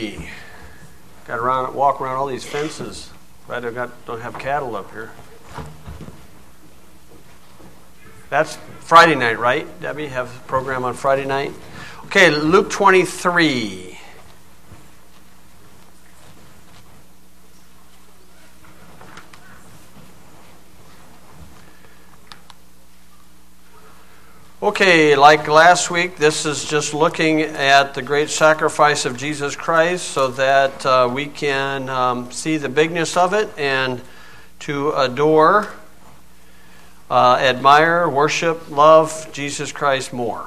Got to walk around all these fences. Glad I don't have cattle up here. That's Friday night, right? Debbie, have a program on Friday night? Okay, Luke 23. Okay, like last week, this is just looking at the great sacrifice of Jesus Christ so that we can see the bigness of it and to adore, admire, worship, love Jesus Christ more.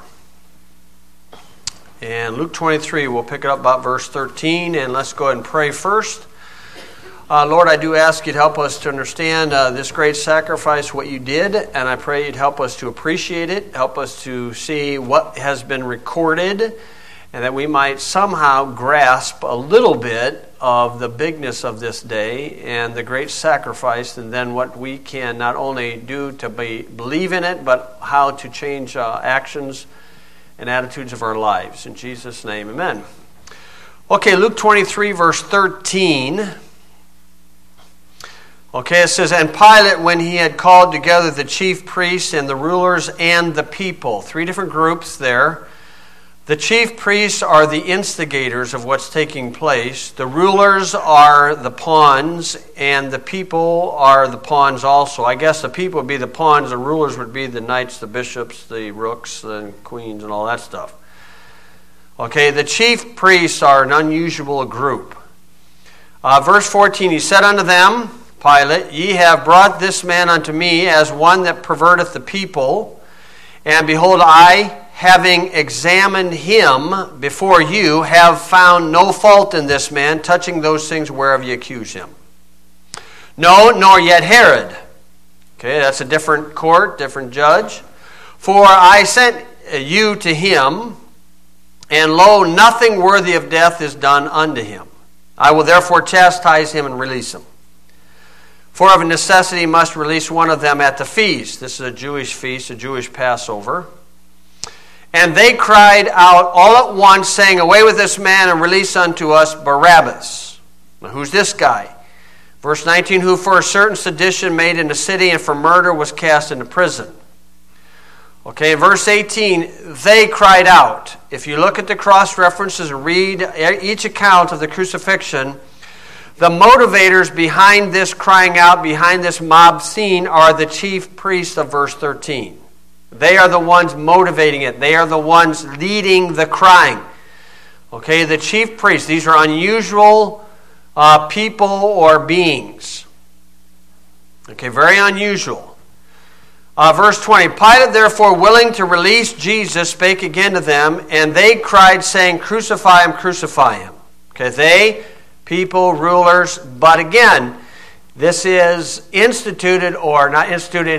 And Luke 23, we'll pick it up about verse 13, and let's go ahead and pray first. Lord, I do ask you to help us to understand this great sacrifice, what you did, and I pray you'd help us to appreciate it, help us to see what has been recorded, and that we might somehow grasp a little bit of the bigness of this day and the great sacrifice, and then what we can not only do to believe in it, but how to change actions and attitudes of our lives. In Jesus' name, amen. Okay, Luke 23, verse 13. Okay, it says, "And Pilate, when he had called together the chief priests and the rulers and the people," three different groups there. The chief priests are the instigators of what's taking place. The rulers are the pawns, and the people are the pawns also. I guess the people would be the pawns, the rulers would be the knights, the bishops, the rooks, and queens, and all that stuff. Okay, the chief priests are an unusual group. Verse 14, he said unto them, Pilate, "Ye have brought this man unto me as one that perverteth the people. And behold, I, having examined him before you, have found no fault in this man, touching those things whereof ye accuse him. No, nor yet Herod." Okay, that's a different court, different judge. "For I sent you to him, and lo, nothing worthy of death is done unto him. I will therefore chastise him and release him. For of a necessity must release one of them at the feast." This is a Jewish feast, a Jewish Passover. "And they cried out all at once, saying, Away with this man, and release unto us Barabbas." Now, who's this guy? Verse 19, "Who for a certain sedition made in the city, and for murder was cast into prison." Okay, verse 18, "They cried out." If you look at the cross references and read each account of the crucifixion, the motivators behind this crying out, behind this mob scene, are the chief priests of verse 13. They are the ones motivating it. They are the ones leading the crying. Okay, the chief priests, these are unusual people or beings. Okay, very unusual. Verse 20, "Pilate therefore, willing to release Jesus, spake again to them, and they cried, saying, Crucify him, crucify him." Okay, they, people, rulers, but again, this is instituted, or not instituted,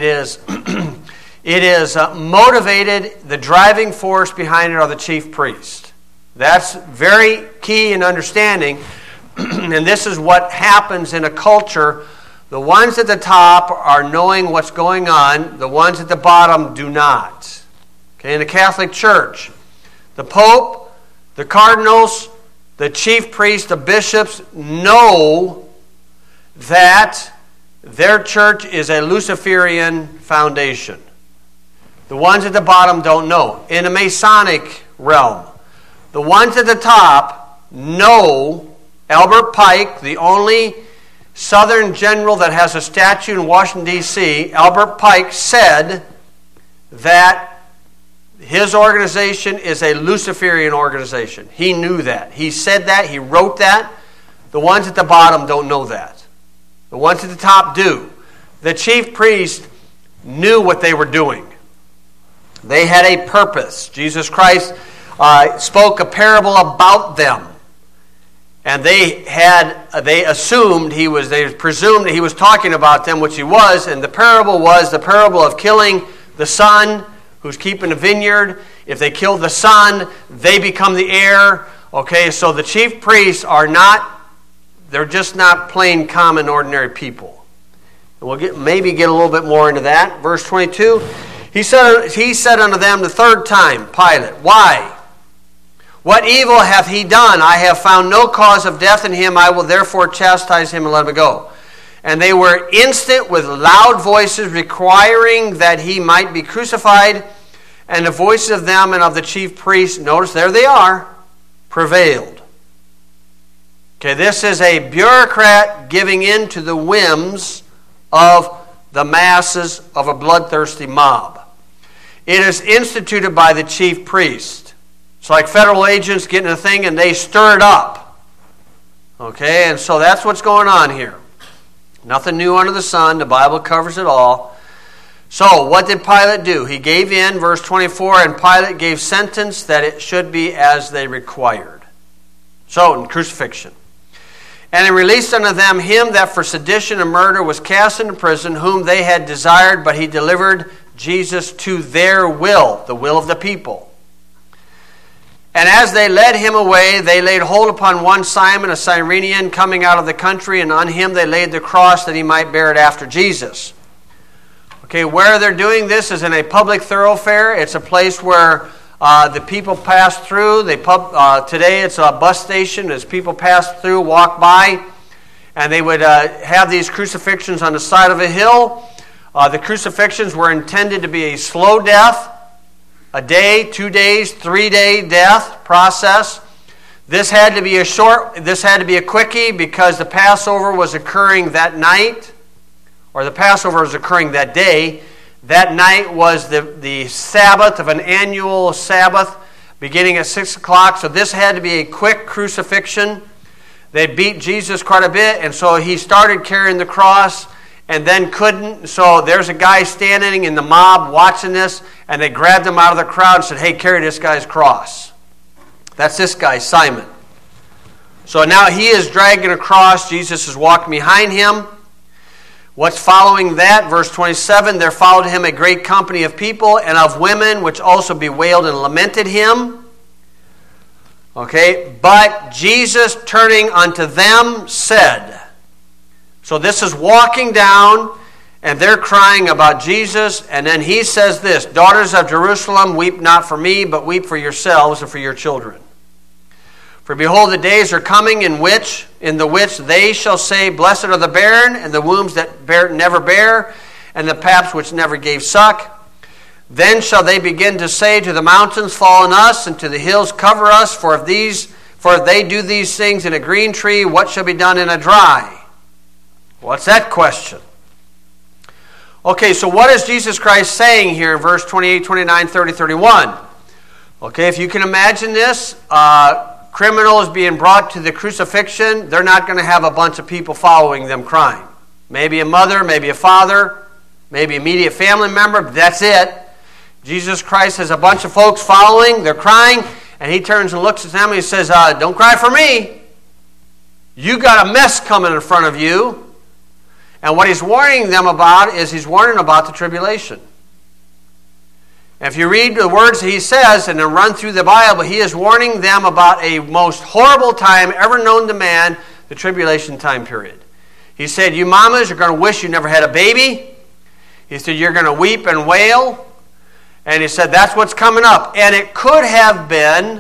it is motivated. The driving force behind it are the chief priests. That's very key in understanding, and this is what happens in a culture. The ones at the top are knowing what's going on. The ones at the bottom do not. Okay, in the Catholic Church, the Pope, the cardinals, the chief priests, the bishops know that their church is a Luciferian foundation. The ones at the bottom don't know. In the Masonic realm, the ones at the top know. Albert Pike, the only Southern general that has a statue in Washington, D.C., Albert Pike said that his organization is a Luciferian organization. He knew that. He said that. He wrote that. The ones at the bottom don't know that. The ones at the top do. The chief priest knew what they were doing. They had a purpose. Jesus Christ spoke a parable about them. And they presumed that he was talking about them, which he was. And the parable was the parable of killing the son who's keeping the vineyard. If they kill the son, they become the heir. Okay, so the chief priests they're just not plain common ordinary people. And we'll maybe get a little bit more into that. Verse 22, he said unto them the third time, Pilate, Why? What evil hath he done? I have found no cause of death in him. I will therefore chastise him and let him go. And they were instant with loud voices, requiring that he might be crucified. And the voices of them and of the chief priests, notice there they are, prevailed. Okay, this is a bureaucrat giving in to the whims of the masses of a bloodthirsty mob. It is instituted by the chief priest. It's like federal agents getting a thing and they stir it up. Okay, and so that's what's going on here. Nothing new under the sun. The Bible covers it all. So, what did Pilate do? He gave in, verse 24, and Pilate gave sentence that it should be as they required. So, in crucifixion. And he released unto them him that for sedition and murder was cast into prison, whom they had desired, but he delivered Jesus to their will, the will of the people. And as they led him away, they laid hold upon one Simon, a Cyrenian, coming out of the country, and on him they laid the cross that he might bear it after Jesus. Okay, where they're doing this is in a public thoroughfare. It's a place where the people pass through. Today it's a bus station. As people pass through, walk by, and they would have these crucifixions on the side of a hill. The crucifixions were intended to be a slow death, a day, 2 days, 3-day death process. This had to be a quickie because the Passover was occurring that night, or the Passover was occurring that day. That night was the Sabbath of an annual Sabbath beginning at 6 o'clock. So this had to be a quick crucifixion. They beat Jesus quite a bit, and so he started carrying the cross and then couldn't. So there's a guy standing in the mob watching this, and they grabbed him out of the crowd and said, hey, carry this guy's cross. That's this guy, Simon. So now he is dragging a cross. Jesus is walking behind him. What's following that? Verse 27, there followed him a great company of people and of women, which also bewailed and lamented him. Okay, but Jesus turning unto them said. So this is walking down, and they're crying about Jesus, and then he says this, daughters of Jerusalem, weep not for me, but weep for yourselves and for your children. For behold, the days are coming in the which they shall say, blessed are the barren, and the wombs that never bear, and the paps which never gave suck. Then shall they begin to say to the mountains, fall on us, and to the hills, cover us. For if they do these things in a green tree, what shall be done in a dry? What's that question? Okay, so what is Jesus Christ saying here in verse 28, 29, 30, 31? Okay, if you can imagine this, criminals being brought to the crucifixion, they're not going to have a bunch of people following them crying. Maybe a mother, maybe a father, maybe immediate family member, but that's it. Jesus Christ has a bunch of folks following, they're crying, and he turns and looks at them and he says, don't cry for me. You got a mess coming in front of you. And what he's warning them about is he's warning about the tribulation. And if you read the words he says and then run through the Bible, he is warning them about a most horrible time ever known to man, the tribulation time period. He said, you mamas are going to wish you never had a baby. He said, you're going to weep and wail. And he said, that's what's coming up. And it could have been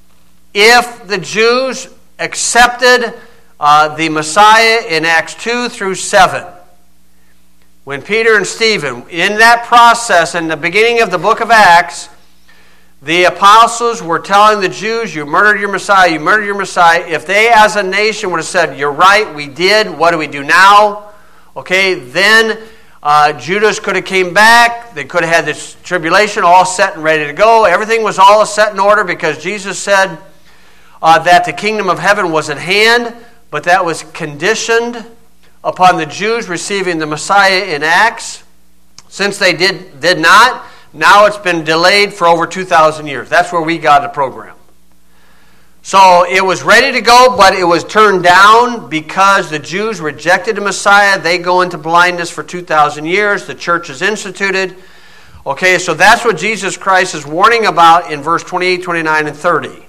if the Jews accepted the Messiah in Acts 2 through 7. When Peter and Stephen, in that process, in the beginning of the book of Acts, the apostles were telling the Jews, you murdered your Messiah, you murdered your Messiah. If they as a nation would have said, you're right, we did, what do we do now? Okay, then Judas could have came back, they could have had this tribulation all set and ready to go. Everything was all set in order because Jesus said that the kingdom of heaven was at hand, but that was conditioned upon the Jews receiving the Messiah in Acts. Since they did not, now it's been delayed for over 2,000 years. That's where we got the program. So it was ready to go, but it was turned down because the Jews rejected the Messiah. They go into blindness for 2,000 years. The church is instituted. Okay, so that's what Jesus Christ is warning about in verse 28, 29, and 30.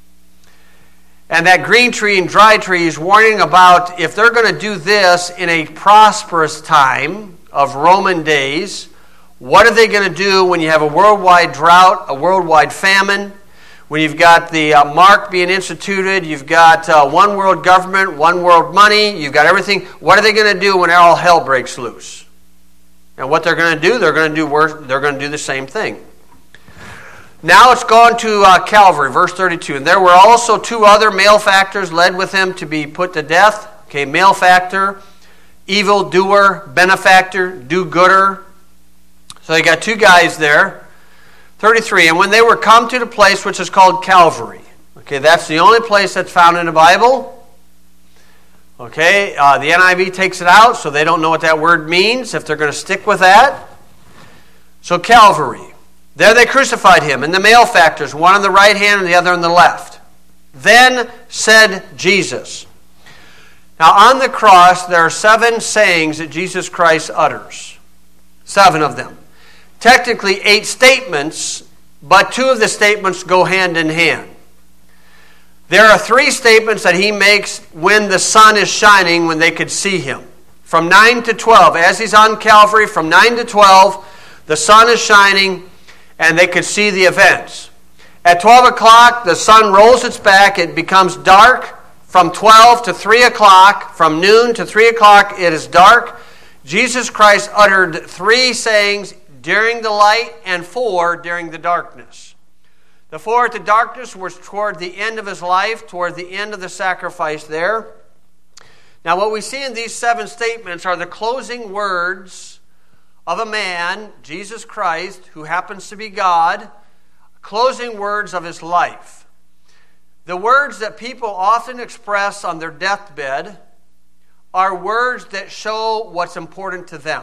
And that green tree and dry tree is warning about if they're going to do this in a prosperous time of Roman days, what are they going to do when you have a worldwide drought, a worldwide famine, when you've got the mark being instituted, you've got one world government, one world money, you've got everything. What are they going to do when all hell breaks loose? And what they're going to do, they're going to do worse. They're going to do the same thing. Now let's go on to Calvary, verse 32. And there were also 2 other malefactors led with him to be put to death. Okay, malefactor, evildoer, benefactor, do-gooder. So you got 2 guys there. 33. And when they were come to the place which is called Calvary. Okay, that's the only place that's found in the Bible. Okay, the NIV takes it out, so they don't know what that word means if they're going to stick with that. So Calvary. There they crucified him, and the malefactors, one on the right hand and the other on the left. Then said Jesus. Now on the cross, there are 7 sayings that Jesus Christ utters. 7 of them. Technically 8 statements, but 2 of the statements go hand in hand. There are 3 statements that he makes when the sun is shining, when they could see him. From 9 to 12, as he's on Calvary, from 9 to 12, the sun is shining, and they could see the events. At 12 o'clock, the sun rolls its back. It becomes dark. From 12 to 3 o'clock, from noon to 3 o'clock, it is dark. Jesus Christ uttered 3 sayings during the light and 4 during the darkness. The 4 at the darkness was toward the end of his life, toward the end of the sacrifice there. Now what we see in these 7 statements are the closing words of a man, Jesus Christ, who happens to be God, closing words of his life. The words that people often express on their deathbed are words that show what's important to them.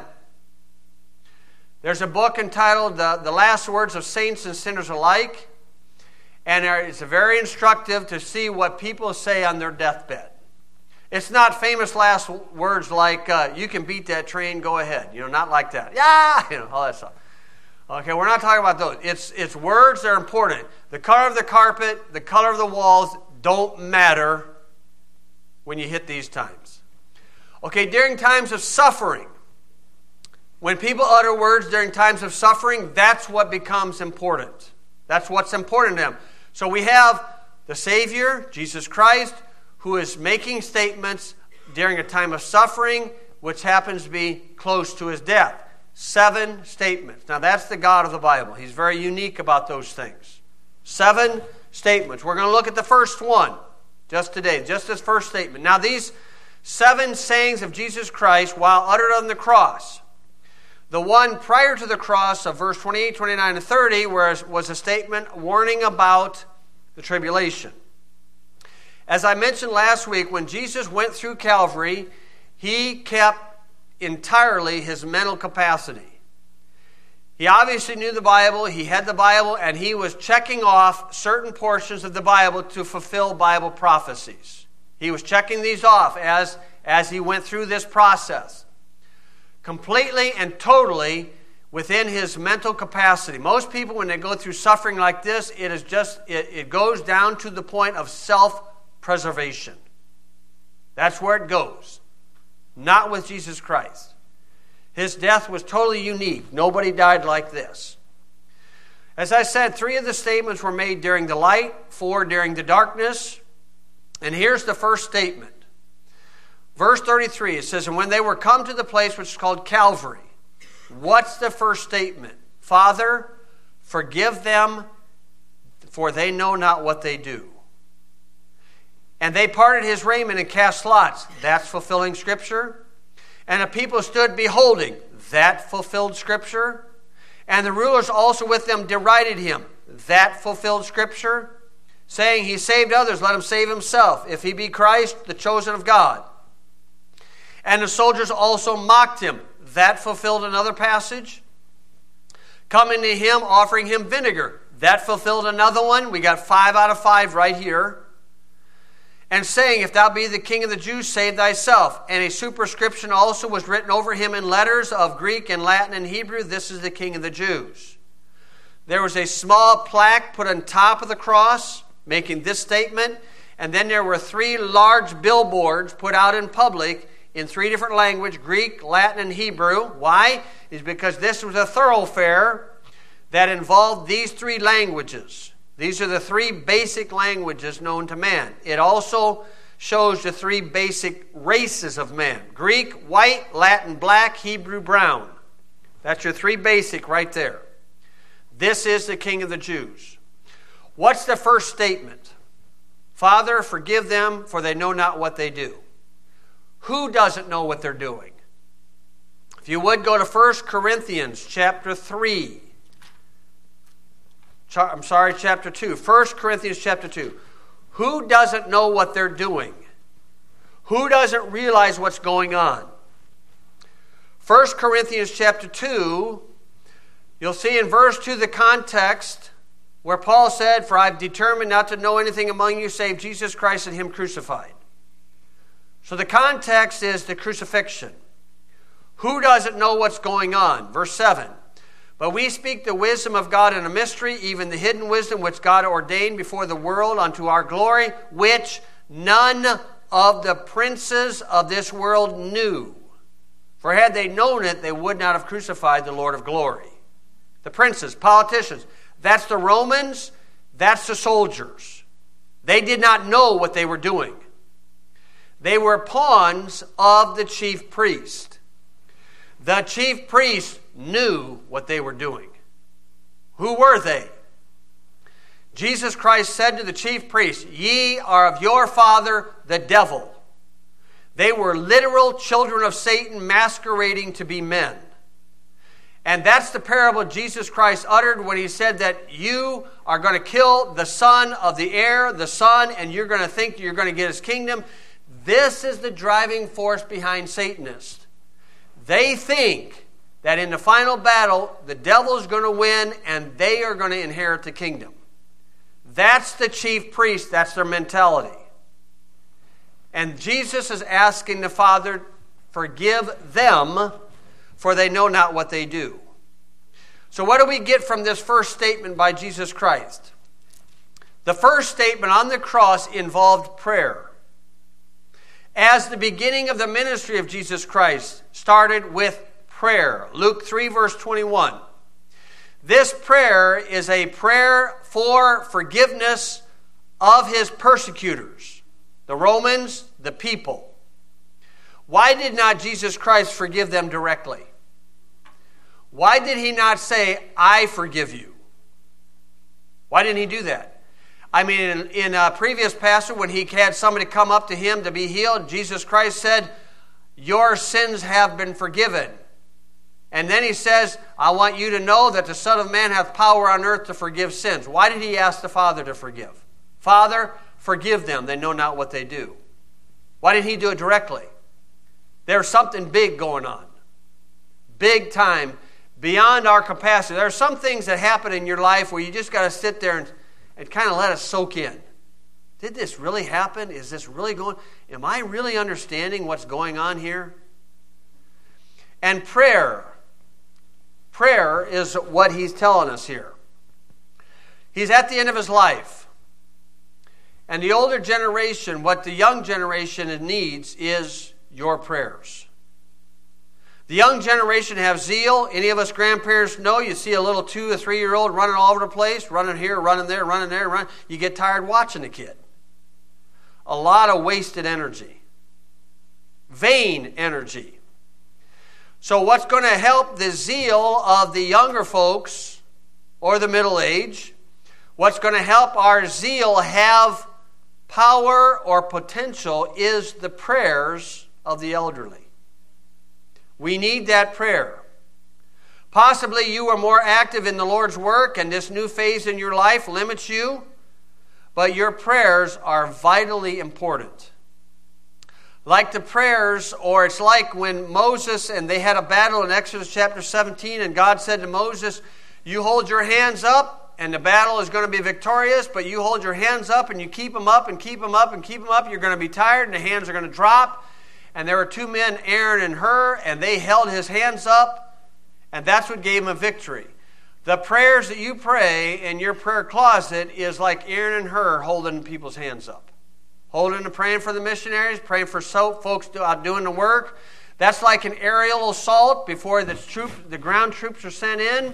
There's a book entitled The Last Words of Saints and Sinners Alike, and it's very instructive to see what people say on their deathbed. It's not famous last words like, you can beat that train, go ahead. Not like that. Yeah, all that stuff. Okay, we're not talking about those. It's words that are important. The color of the carpet, the color of the walls don't matter when you hit these times. Okay, during times of suffering, when people utter words during times of suffering, that's what becomes important. That's what's important to them. So we have the Savior, Jesus Christ, who is making statements during a time of suffering, which happens to be close to his death. 7 statements. Now that's the God of the Bible. He's very unique about those things. 7 statements. We're going to look at the first one just today, just this first statement. Now these 7 sayings of Jesus Christ while uttered on the cross. The one prior to the cross of verse 28, 29, and 30 was a statement warning about the tribulation. As I mentioned last week, when Jesus went through Calvary, he kept entirely his mental capacity. He obviously knew the Bible, he had the Bible, and he was checking off certain portions of the Bible to fulfill Bible prophecies. He was checking these off as he went through this process. Completely and totally within his mental capacity. Most people, when they go through suffering like this, it goes down to the point of self-preservation. That's where it goes. Not with Jesus Christ. His death was totally unique. Nobody died like this. As I said, 3 of the statements were made during the light, 4 during the darkness. And here's the first statement. Verse 33, it says, and when they were come to the place which is called Calvary, what's the first statement? Father, forgive them, for they know not what they do. And they parted his raiment and cast lots. That's fulfilling Scripture. And the people stood beholding. That fulfilled Scripture. And the rulers also with them derided him. That fulfilled Scripture. Saying, he saved others, let him save himself. If he be Christ, the chosen of God. And the soldiers also mocked him. That fulfilled another passage. Coming to him, offering him vinegar. That fulfilled another one. We got 5 out of 5 right here. And saying, if thou be the king of the Jews, save thyself. And a superscription also was written over him in letters of Greek and Latin and Hebrew. This is the king of the Jews. There was a small plaque put on top of the cross, making this statement. And then there were 3 large billboards put out in public in 3 different languages, Greek, Latin, and Hebrew. Why? It's because this was a thoroughfare that involved these 3 languages. These are the three basic languages known to man. It also shows the three basic races of man. Greek, white; Latin, black; Hebrew, brown. That's your three basic right there. This is the King of the Jews. What's the first statement? Father, forgive them, for they know not what they do. Who doesn't know what they're doing? If you would, go to 1 Corinthians chapter 3. Chapter 2. 1 Corinthians chapter 2. Who doesn't know what they're doing? Who doesn't realize what's going on? 1 Corinthians chapter 2, you'll see in verse 2 the context where Paul said, "For I've determined not to know anything among you save Jesus Christ and Him crucified." So the context is the crucifixion. Who doesn't know what's going on? Verse 7. "But we speak the wisdom of God in a mystery, even the hidden wisdom which God ordained before the world unto our glory, which none of the princes of this world knew. For had they known it, they would not have crucified the Lord of glory." The princes, politicians, that's the Romans, that's the soldiers. They did not know what they were doing. They were pawns of the chief priest. The chief priest knew what they were doing. Who were they? Jesus Christ said to the chief priests, "Ye are of your father, the devil." They were literal children of Satan masquerading to be men. And that's the parable Jesus Christ uttered when He said that you are going to kill the son of the heir, the son, and you're going to think you're going to get his kingdom. This is the driving force behind Satanists. They think that in the final battle, the devil is going to win and they are going to inherit the kingdom. That's the chief priest. That's their mentality. And Jesus is asking the Father, forgive them, for they know not what they do. So what do we get from this first statement by Jesus Christ? The first statement on the cross involved prayer. As the beginning of the ministry of Jesus Christ started with prayer. Luke 3 verse 21. This prayer is a prayer for forgiveness of His persecutors, the Romans, the people. Why did not Jesus Christ forgive them directly? Why did He not say, "I forgive you"? Why didn't He do that? I mean, in a previous passage, when He had somebody come up to Him to be healed, Jesus Christ said, "Your sins have been forgiven." And then He says, "I want you to know that the Son of Man hath power on earth to forgive sins." Why did He ask the Father to forgive? "Father, forgive them. They know not what they do." Why didn't He do it directly? There's something big going on. Big time, beyond our capacity. There are some things that happen in your life where you just got to sit there and kind of let it soak in. Did this really happen? Is this really going? Am I really understanding what's going on here? And prayer is what He's telling us here. He's at the end of His life. And the older generation, what the young generation needs is your prayers. The young generation have zeal. Any of us grandparents know you see a little 2 or 3 year old running all over the place, running here, running there, running there, running. You get tired watching the kid. A lot of wasted energy. Vain energy. So what's going to help the zeal of the younger folks or the middle age? What's going to help our zeal have power or potential is the prayers of the elderly. We need that prayer. Possibly you are more active in the Lord's work and this new phase in your life limits you, but your prayers are vitally important. Like the prayers, or it's like when Moses and they had a battle in Exodus chapter 17 and God said to Moses, "You hold your hands up and the battle is going to be victorious, but you hold your hands up and you keep them up and keep them up and keep them up. You're going to be tired and the hands are going to drop." And there were 2 men, Aaron and Hur, and they held his hands up, and that's what gave him a victory. The prayers that you pray in your prayer closet is like Aaron and Hur holding people's hands up. Holding and praying for the missionaries, praying for folks doing the work. That's like an aerial assault before the ground troops are sent in.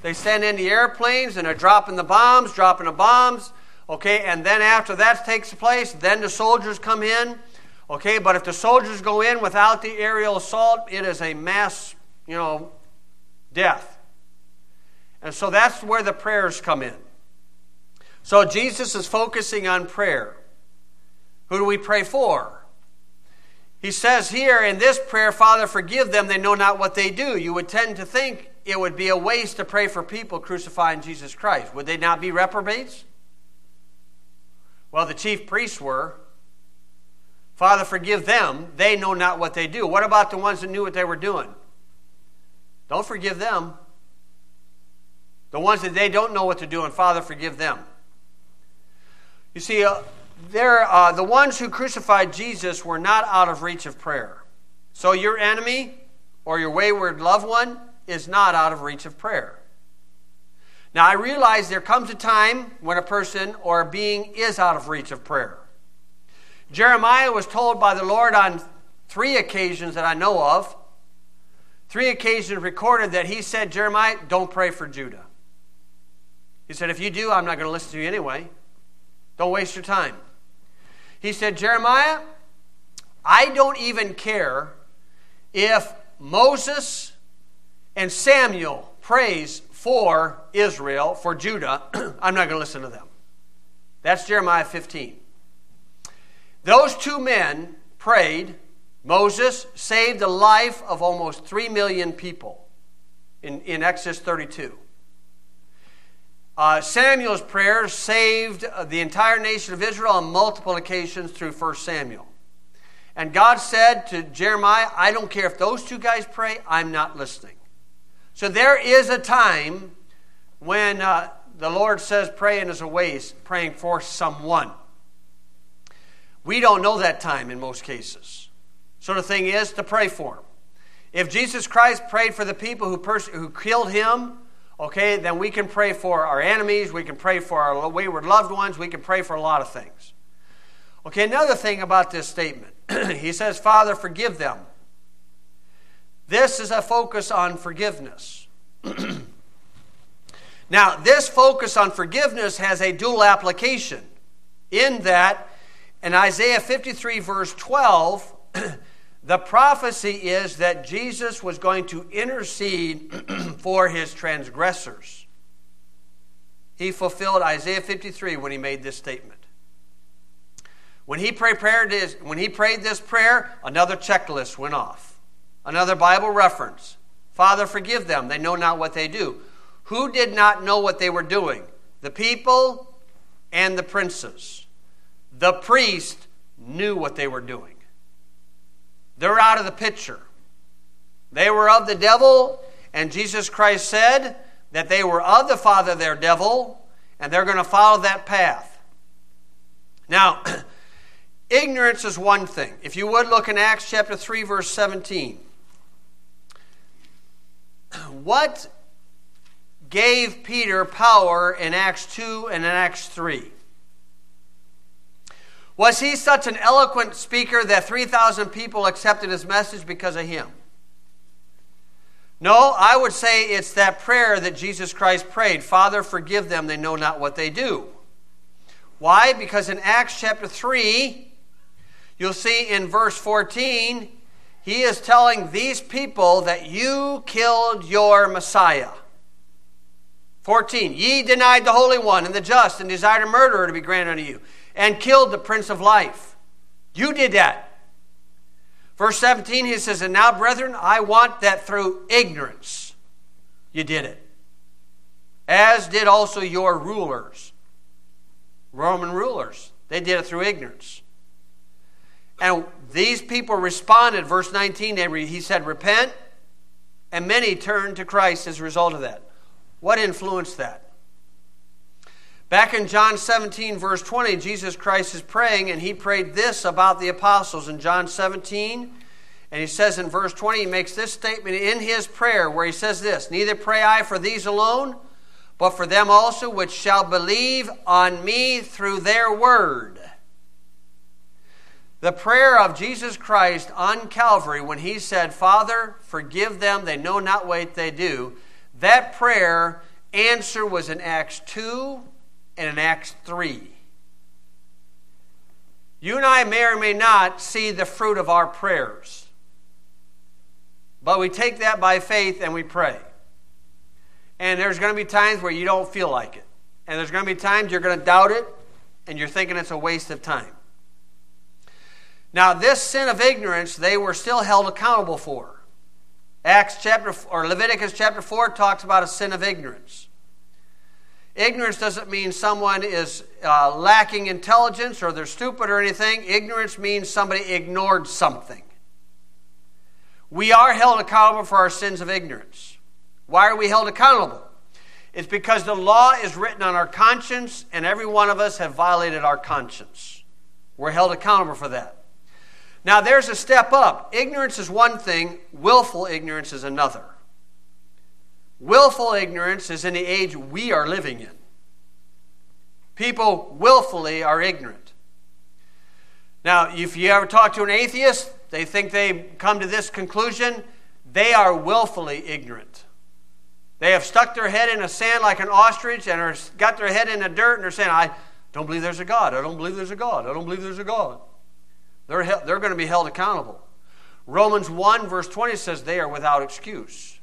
They send in the airplanes and they're dropping the bombs. Okay, and then after that takes place, then the soldiers come in. Okay, but if the soldiers go in without the aerial assault, it is a mass, death. And so that's where the prayers come in. So Jesus is focusing on prayer. Who do we pray for? He says here in this prayer, Father, forgive them, they know not what they do. You would tend to think it would be a waste to pray for people crucifying Jesus Christ. Would they not be reprobates? Well, the chief priests were. Father, forgive them, they know not what they do. What about the ones that knew what they were doing? Don't forgive them. The ones that they don't know what to do, and Father, forgive them. You see, the ones who crucified Jesus were not out of reach of prayer. So your enemy or your wayward loved one is not out of reach of prayer. Now I realize there comes a time when a person or a being is out of reach of prayer. Jeremiah was told by the Lord on 3 occasions that I know of, 3 occasions recorded that he said, Jeremiah, don't pray for Judah. He said, if you do, I'm not going to listen to you anyway. Don't waste your time. He said, Jeremiah, I don't even care if Moses and Samuel prays for Israel, for Judah. I'm not going to listen to them. That's Jeremiah 15. Those 2 men prayed. Moses saved the life of almost 3 million people in Exodus 32. Samuel's prayers saved the entire nation of Israel on multiple occasions through 1 Samuel. And God said to Jeremiah, I don't care if those 2 guys pray, I'm not listening. So there is a time when the Lord says praying is a waste, praying for someone. We don't know that time in most cases. So the thing is to pray for them. If Jesus Christ prayed for the people who killed him, okay, then we can pray for our enemies, we can pray for our wayward loved ones, we can pray for a lot of things. Okay, another thing about this statement. He says, Father, forgive them. This is a focus on forgiveness. Now, this focus on forgiveness has a dual application in that in Isaiah 53 verse 12, the prophecy is that Jesus was going to intercede for his transgressors. He fulfilled Isaiah 53 when he made this statement. When he prayed this prayer, another checklist went off. Another Bible reference. Father, forgive them. They know not what they do. Who did not know what they were doing? The people and the princes. The priest knew what they were doing. They're out of the picture. They were of the devil, and Jesus Christ said that they were of the father, their devil, and they're going to follow that path. Now, ignorance is one thing. If you would look in Acts chapter 3, verse 17. What gave Peter power in Acts 2 and in Acts 3? Was he such an eloquent speaker that 3,000 people accepted his message because of him? No, I would say it's that prayer that Jesus Christ prayed. Father, forgive them, they know not what they do. Why? Because in Acts chapter 3, you'll see in verse 14, he is telling these people that you killed your Messiah. 14, ye denied the Holy One and the just and desired a murderer to be granted unto you, and killed the Prince of Life. You did that. Verse 17, he says, and now, brethren, I want that through ignorance you did it. As did also your rulers. Roman rulers. They did it through ignorance. And these people responded, verse 19, he said, repent, and many turned to Christ as a result of that. What influenced that? Back in John 17, verse 20, Jesus Christ is praying, and he prayed this about the apostles in John 17. And he says in verse 20, he makes this statement in his prayer where he says this, neither pray I for these alone, but for them also which shall believe on me through their word. The prayer of Jesus Christ on Calvary when he said, Father, forgive them, they know not what they do, that prayer answer was in Acts 2 and in Acts 3. You and I may or may not see the fruit of our prayers. But we take that by faith and we pray. And there's going to be times where you don't feel like it. And there's going to be times you're going to doubt it and you're thinking it's a waste of time. Now, this sin of ignorance, they were still held accountable for. Leviticus chapter 4 talks about a sin of ignorance. Ignorance doesn't mean someone is lacking intelligence or they're stupid or anything. Ignorance means somebody ignored something. We are held accountable for our sins of ignorance. Why are we held accountable? It's because the law is written on our conscience, and every one of us have violated our conscience. We're held accountable for that. Now, there's a step up. Ignorance is one thing. Willful ignorance is another. Willful ignorance is in the age we are living in. People willfully are ignorant. Now, if you ever talk to an atheist, they think they come to this conclusion. They are willfully ignorant. They have stuck their head in the sand like an ostrich and got their head in the dirt and they're saying, I don't believe there's a God. I don't believe there's a God. I don't believe there's a God. They're going to be held accountable. Romans 1 verse 20 says they are without excuse.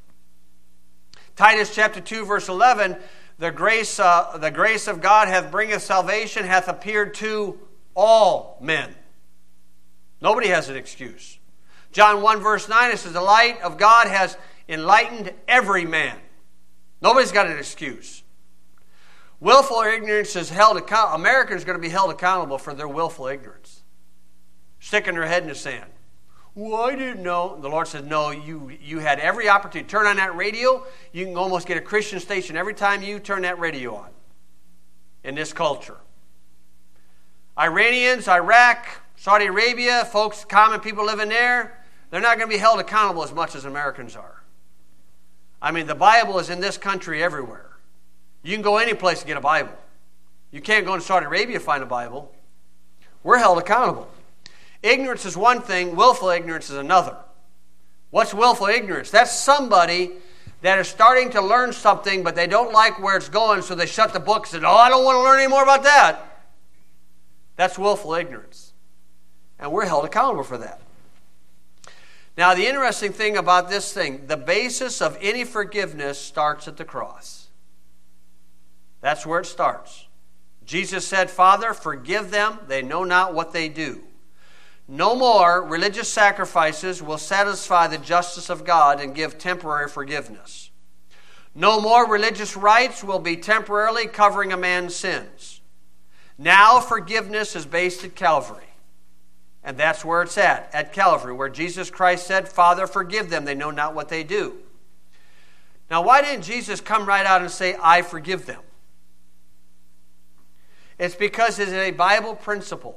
Titus chapter 2 verse 11, the grace of God hath bringeth salvation, hath appeared to all men. Nobody has an excuse. John 1 verse 9, it says the light of God has enlightened every man. Nobody's got an excuse. Willful ignorance is held accountable. Americans are going to be held accountable for their willful ignorance. Sticking their head in the sand. Well, I didn't know. The Lord said, no, you had every opportunity. Turn on that radio. You can almost get a Christian station every time you turn that radio on in this culture. Iranians, Iraq, Saudi Arabia, folks, common people living there, they're not going to be held accountable as much as Americans are. I mean, the Bible is in this country everywhere. You can go any place to get a Bible. You can't go in Saudi Arabia to find a Bible. We're held accountable. Ignorance is one thing, willful ignorance is another. What's willful ignorance? That's somebody that is starting to learn something, but they don't like where it's going, so they shut the book and say, I don't want to learn any more about that. That's willful ignorance. And we're held accountable for that. Now, the interesting thing about this thing, the basis of any forgiveness starts at the cross. That's where it starts. Jesus said, Father, forgive them. They know not what they do. No more religious sacrifices will satisfy the justice of God and give temporary forgiveness. No more religious rites will be temporarily covering a man's sins. Now forgiveness is based at Calvary. And that's where it's at Calvary, where Jesus Christ said, Father, forgive them, they know not what they do. Now, why didn't Jesus come right out and say, I forgive them? It's because it's a Bible principle.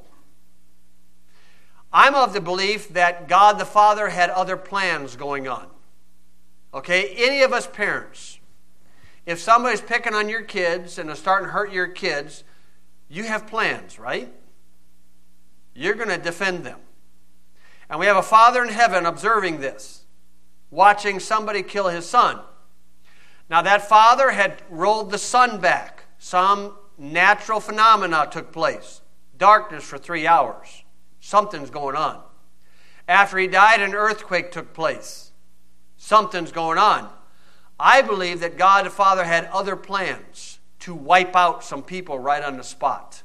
I'm of the belief that God the Father had other plans going on. Okay, any of us parents, if somebody's picking on your kids and is starting to hurt your kids, you have plans, right? You're going to defend them. And we have a Father in heaven observing this, watching somebody kill his son. Now that father had rolled the sun back. Some natural phenomena took place. Darkness for 3 hours. Something's going on. After he died, an earthquake took place. Something's going on. I believe that God the Father had other plans to wipe out some people right on the spot.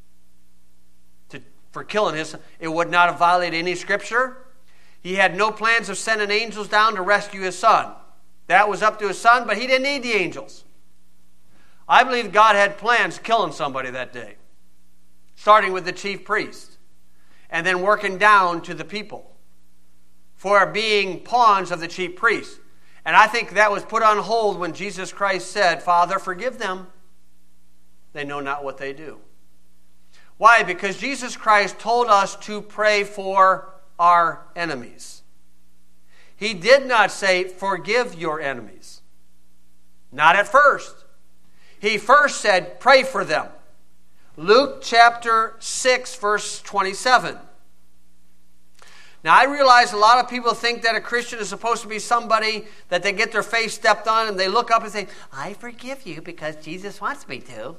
For killing his son. It would not have violated any scripture. He had no plans of sending angels down to rescue his son. That was up to his son, but he didn't need the angels. I believe God had plans killing somebody that day. Starting with the chief priest. And then working down to the people. For being pawns of the chief priest. And I think that was put on hold when Jesus Christ said, Father, forgive them. They know not what they do. Why? Because Jesus Christ told us to pray for our enemies. He did not say, forgive your enemies. Not at first. He first said, pray for them. Luke chapter 6, verse 27. Now, I realize a lot of people think that a Christian is supposed to be somebody that they get their face stepped on and they look up and say, I forgive you because Jesus wants me to.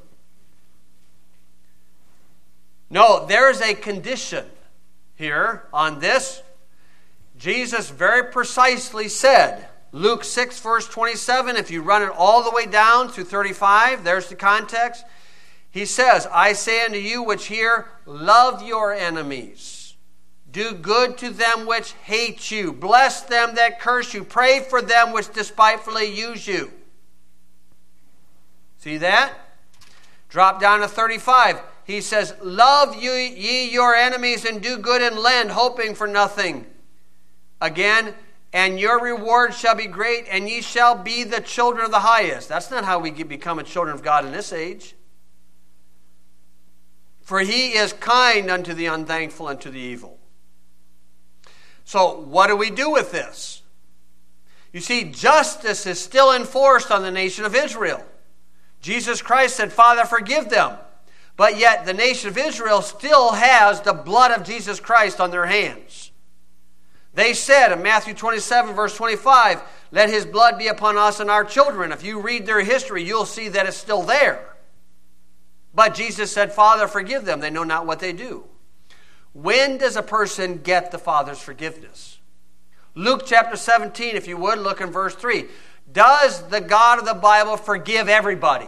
No, there is a condition here on this. Jesus very precisely said, Luke 6, verse 27, if you run it all the way down through 35, there's the context. He says, I say unto you which hear, love your enemies. Do good to them which hate you. Bless them that curse you. Pray for them which despitefully use you. See that? Drop down to 35. He says, love ye your enemies and do good and lend, hoping for nothing. Again, and your reward shall be great, and ye shall be the children of the highest. That's not how we become a children of God in this age. For he is kind unto the unthankful and to the evil. So what do we do with this? You see, justice is still enforced on the nation of Israel. Jesus Christ said, Father, forgive them. But yet the nation of Israel still has the blood of Jesus Christ on their hands. They said in Matthew 27, verse 25, let his blood be upon us and our children. If you read their history, you'll see that it's still there. But Jesus said, Father, forgive them. They know not what they do. When does a person get the Father's forgiveness? Luke chapter 17, if you would, look in verse 3. Does the God of the Bible forgive everybody?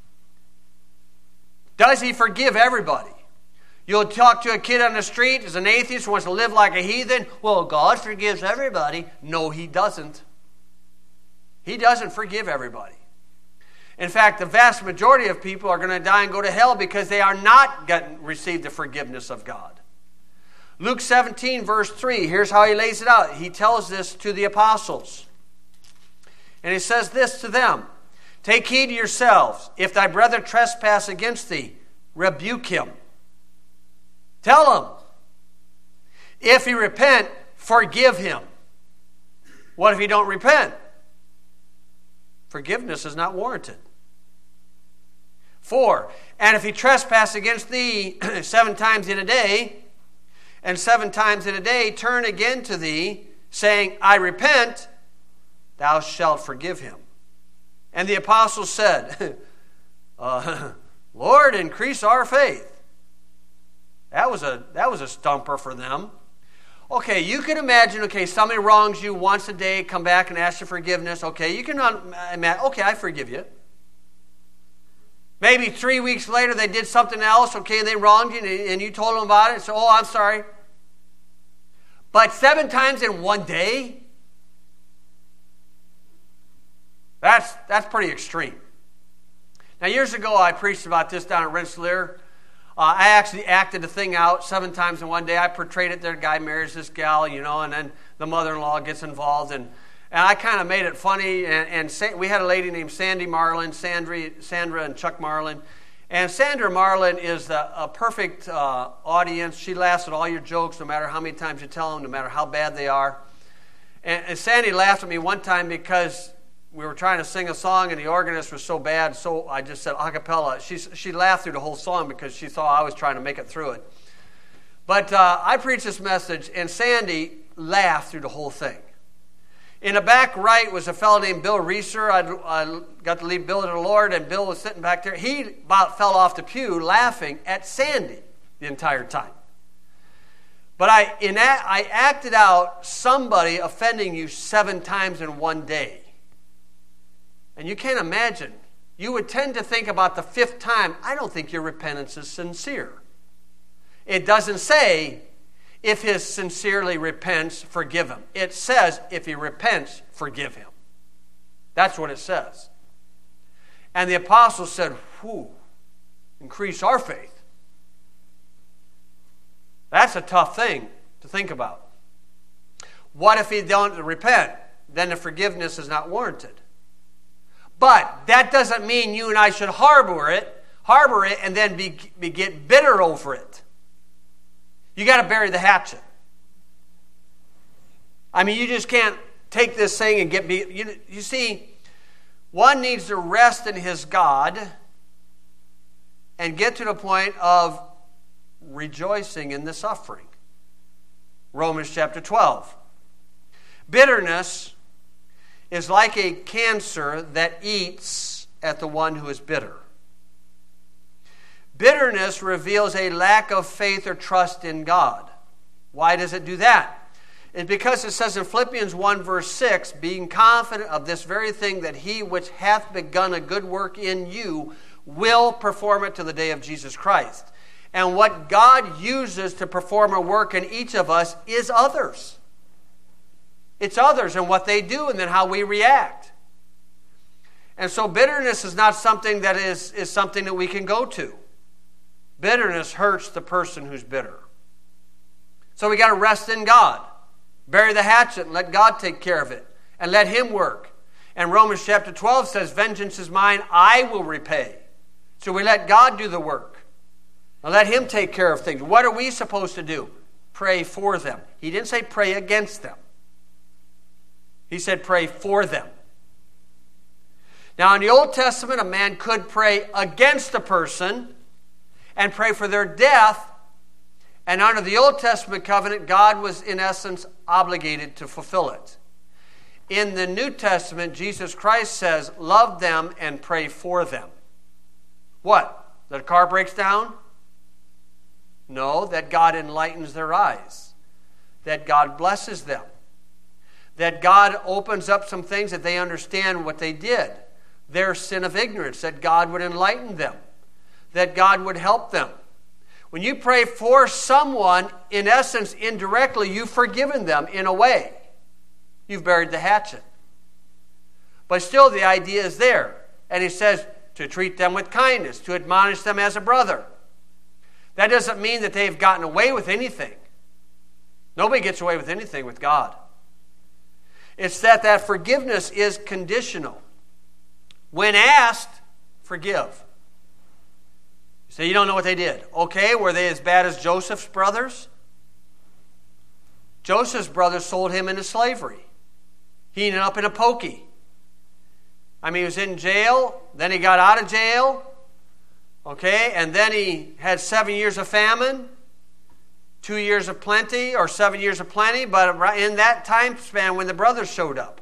Does he forgive everybody? You'll talk to a kid on the street as an atheist who wants to live like a heathen. Well, God forgives everybody. No, he doesn't. He doesn't forgive everybody. In fact, the vast majority of people are going to die and go to hell because they are not going to receive the forgiveness of God. Luke 17, verse 3, here's how he lays it out. He tells this to the apostles. And he says this to them. Take heed to yourselves. If thy brother trespass against thee, rebuke him. Tell him. If he repent, forgive him. What if he don't repent? Forgiveness is not warranted. 4, and if he trespass against thee 7 times in a day, and 7 times in a day turn again to thee, saying, I repent, thou shalt forgive him. And the apostles said, Lord, increase our faith. That was a stumper for them. Okay, you can imagine, somebody wrongs you once a day, come back and ask for forgiveness. Okay, you can imagine, okay, I forgive you. Maybe 3 weeks later they did something else, okay, they wronged you and you told them about it and said, oh, I'm sorry. But 7 times in one day? That's pretty extreme. Now, years ago I preached about this down at Rensselaer. I actually acted the thing out 7 times in one day. I portrayed it there. The guy marries this gal, and then the mother-in-law gets involved. And I kind of made it funny. And we had a lady named Sandy Marlin, Sandra and Chuck Marlin. And Sandra Marlin is a perfect audience. She laughs at all your jokes, no matter how many times you tell them, no matter how bad they are. And Sandy laughed at me one time because we were trying to sing a song and the organist was so bad, so I just said a cappella. She laughed through the whole song because she thought I was trying to make it through it. But I preached this message, and Sandy laughed through the whole thing. In the back right was a fellow named Bill Reeser. I got to lead Bill to the Lord, and Bill was sitting back there. He about fell off the pew laughing at Sandy the entire time. But I acted out somebody offending you 7 times in one day. And you can't imagine. You would tend to think about the 5th time, I don't think your repentance is sincere. It doesn't say, if he sincerely repents, forgive him. It says, if he repents, forgive him. That's what it says. And the apostles said, increase our faith. That's a tough thing to think about. What if he don't repent? Then the forgiveness is not warranted. But that doesn't mean you and I should harbor it, and then get bitter over it. You got to bury the hatchet. I mean, you just can't take this thing and get you see, one needs to rest in his God and get to the point of rejoicing in the suffering. Romans chapter 12. Bitterness is like a cancer that eats at the one who is bitter. Bitterness reveals a lack of faith or trust in God. Why does it do that? It's because it says in Philippians 1 verse 6, being confident of this very thing, that he which hath begun a good work in you will perform it to the day of Jesus Christ. And what God uses to perform a work in each of us is others. It's others and what they do and then how we react. And so bitterness is not something that is something that we can go to. Bitterness hurts the person who's bitter. So we got to rest in God. Bury the hatchet and let God take care of it. And let Him work. And Romans chapter 12 says, vengeance is mine, I will repay. So we let God do the work. And let Him take care of things. What are we supposed to do? Pray for them. He didn't say pray against them. He said pray for them. Now in the Old Testament, a man could pray against a person and pray for their death. And under the Old Testament covenant, God was in essence obligated to fulfill it. In the New Testament, Jesus Christ says, love them and pray for them. What? That a car breaks down? No, that God enlightens their eyes. That God blesses them. That God opens up some things that they understand what they did. Their sin of ignorance, that God would enlighten them. That God would help them. When you pray for someone, in essence, indirectly, you've forgiven them in a way. You've buried the hatchet. But still the idea is there. And he says to treat them with kindness, to admonish them as a brother. That doesn't mean that they've gotten away with anything. Nobody gets away with anything with God. It's that forgiveness is conditional. When asked, forgive. You say, you don't know what they did. Okay, were they as bad as Joseph's brothers? Joseph's brothers sold him into slavery. He ended up in a pokey. I mean, he was in jail, then he got out of jail, okay, and then he had 7 years of famine, 2 years of plenty, or 7 years of plenty, but in that time span when the brothers showed up.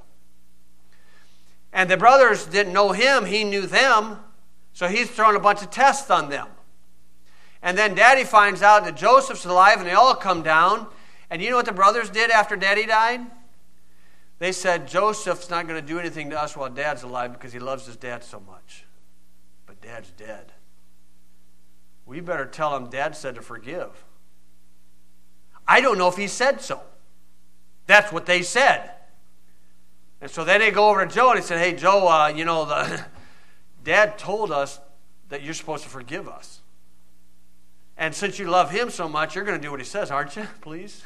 And the brothers didn't know him, he knew them, so he's throwing a bunch of tests on them. And then Daddy finds out that Joseph's alive, and they all come down. And you know what the brothers did after Daddy died? They said, Joseph's not going to do anything to us while Dad's alive because he loves his dad so much. But Dad's dead. We better tell him Dad said to forgive. I don't know if he said so. That's what they said. And so then they go over to Joe and they said, hey, Joe, Dad told us that you're supposed to forgive us. And since you love him so much, you're going to do what he says, aren't you? Please.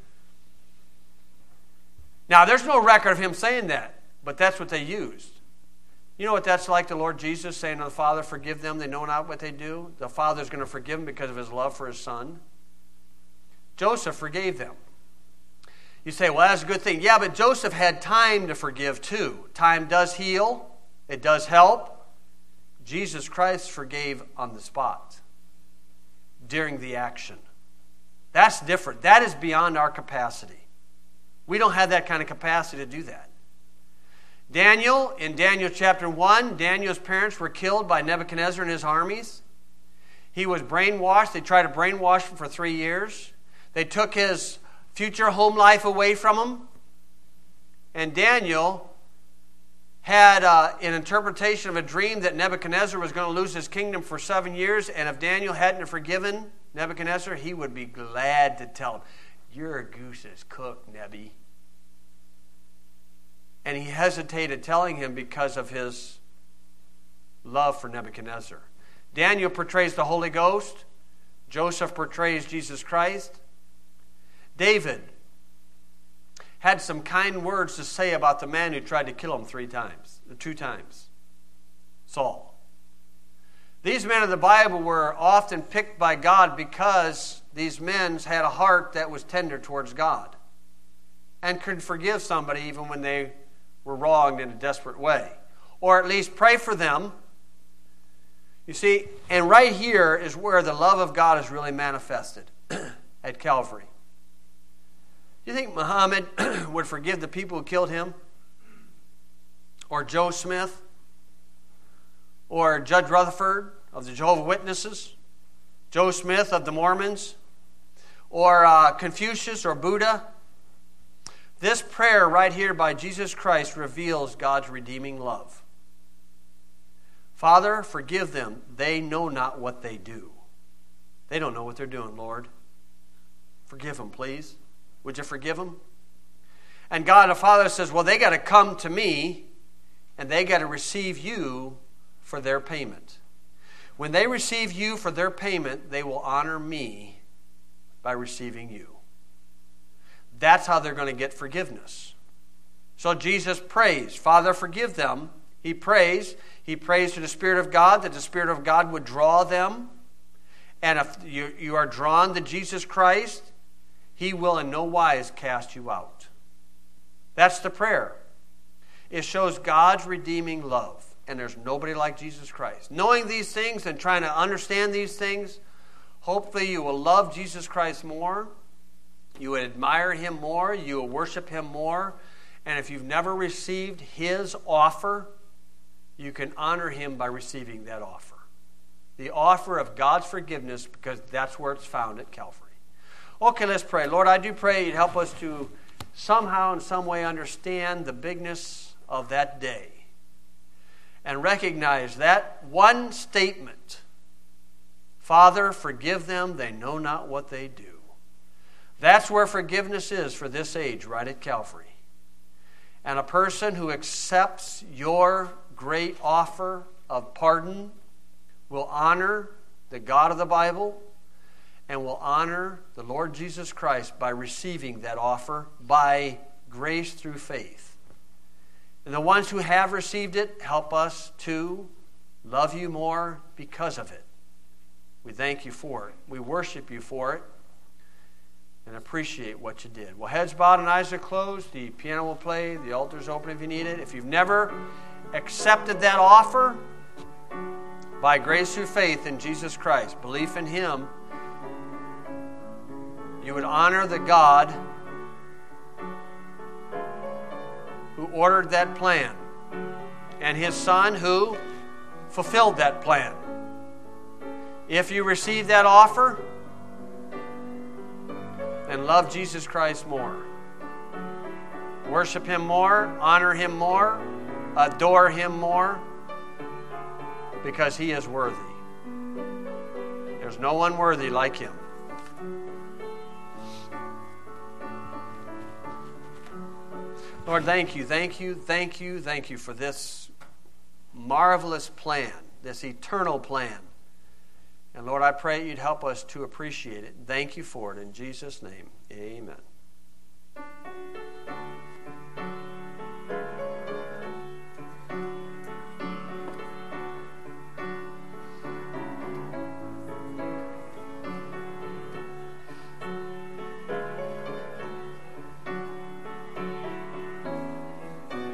Now, there's no record of him saying that, but that's what they used. You know what that's like, the Lord Jesus saying to the Father, forgive them, they know not what they do? The Father's going to forgive them because of his love for his Son. Joseph forgave them. You say, well, that's a good thing. Yeah, but Joseph had time to forgive too. Time does heal. It does help. Jesus Christ forgave on the spot. During the action. That's different. That is beyond our capacity. We don't have that kind of capacity to do that. Daniel, in Daniel chapter 1, Daniel's parents were killed by Nebuchadnezzar and his armies. He was brainwashed. They tried to brainwash him for 3 years. They took his future home life away from him. And Daniel had an interpretation of a dream that Nebuchadnezzar was going to lose his kingdom for 7 years, and if Daniel hadn't forgiven Nebuchadnezzar, he would be glad to tell him, your goose is cooked, Nebi. And he hesitated telling him because of his love for Nebuchadnezzar. Daniel portrays the Holy Ghost. Joseph portrays Jesus Christ. David had some kind words to say about the man who tried to kill him 2 times. Saul. These men of the Bible were often picked by God because these men had a heart that was tender towards God and could forgive somebody even when they were wronged in a desperate way. Or at least pray for them. You see, and right here is where the love of God is really manifested at Calvary. You think Muhammad would forgive the people who killed him? Or Joe Smith? Or Judge Rutherford of the Jehovah's Witnesses? Joe Smith of the Mormons? Or Confucius or Buddha? This prayer right here by Jesus Christ reveals God's redeeming love. Father, forgive them. They know not what they do. They don't know what they're doing, Lord. Forgive them, please. Would you forgive them? And God the Father says, well, they got to come to me and they got to receive you for their payment. When they receive you for their payment, they will honor me by receiving you. That's how they're going to get forgiveness. So Jesus prays, Father, forgive them. He prays to the Spirit of God that the Spirit of God would draw them. And if you are drawn to Jesus Christ, He will in no wise cast you out. That's the prayer. It shows God's redeeming love. And there's nobody like Jesus Christ. Knowing these things and trying to understand these things, hopefully you will love Jesus Christ more. You will admire Him more. You will worship Him more. And if you've never received His offer, you can honor Him by receiving that offer. The offer of God's forgiveness, because that's where it's found at Calvary. Okay, let's pray. Lord, I do pray You'd help us to somehow in some way understand the bigness of that day and recognize that one statement, Father, forgive them, they know not what they do. That's where forgiveness is for this age, right at Calvary. And a person who accepts Your great offer of pardon will honor the God of the Bible and will honor the Lord Jesus Christ by receiving that offer by grace through faith. And the ones who have received it, help us to love You more because of it. We thank You for it. We worship You for it and appreciate what You did. Well, heads bowed and eyes are closed. The piano will play. The altar's open if you need it. If you've never accepted that offer, by grace through faith in Jesus Christ, belief in Him, you would honor the God who ordered that plan and His Son who fulfilled that plan. If you receive that offer, then love Jesus Christ more. Worship Him more, honor Him more, adore Him more, because He is worthy. There's no one worthy like Him. Lord, thank You for this marvelous plan, this eternal plan. And Lord, I pray You'd help us to appreciate it. Thank You for it. In Jesus' name, amen.